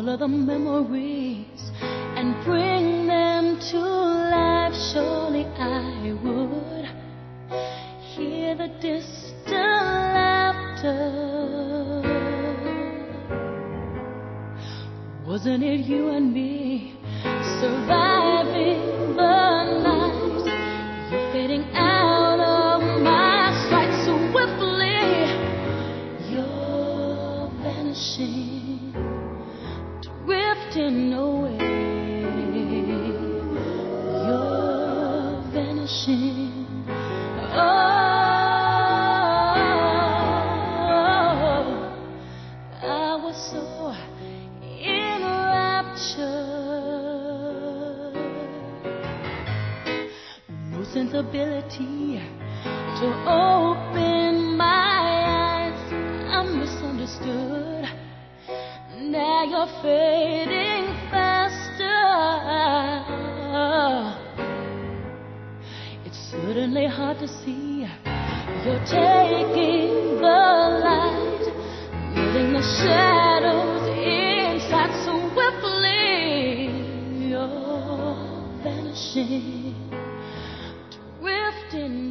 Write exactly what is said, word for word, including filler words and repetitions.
all of the memories and bring them to life. Surely I would hear the distant laughter. Wasn't it you and me surviving the night? You're fading out of my sight so swiftly. You're vanishing, drifting away. You're vanishing. Oh, I was so no sensibility to open my eyes. I'm misunderstood. Now you're fading faster. It's certainly hard to see. You're taking the light, letting the shadows inside so swiftly. You're vanishing, drifting